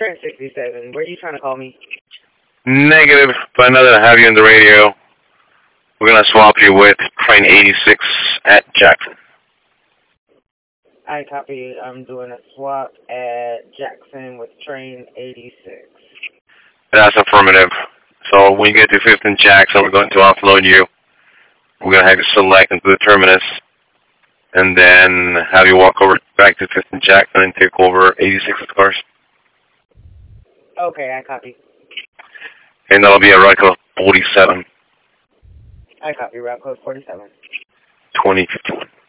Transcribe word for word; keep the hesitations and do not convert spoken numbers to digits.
Train sixty-seven, where are you trying to call me? Negative, but now that I have you on the radio, we're going to swap you with Train eighty-six at Jackson. I copy. I'm doing a swap at Jackson with Train eighty-six. That's affirmative. So when you get to fifth and Jackson, we're going to offload you. We're going to have you select into the terminus, and then have you walk over back to fifth and Jackson and take over eighty-six's cars. Okay, I copy. And that'll be a route code forty-seven. I copy route code forty-seven. twenty fifty-one.